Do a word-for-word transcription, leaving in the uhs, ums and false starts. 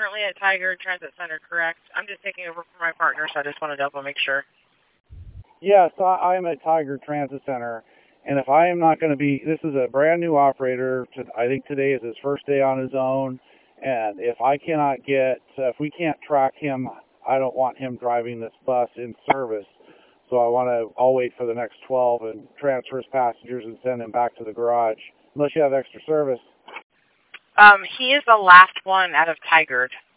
currently at Tiger Transit Center, correct? I'm just taking over for my partner, so I just want to double make sure. Yes, I am at Tiger Transit Center, and if I am not going to be, this is a brand new operator. I think today is his first day on his own, and if I cannot get, uh, if we can't track him, I don't want him driving this bus in service. So I want to, I'll wait for the next twelve and transfer his passengers and send him back to the garage, unless you have extra service. Um, he is the last one out of Tigard.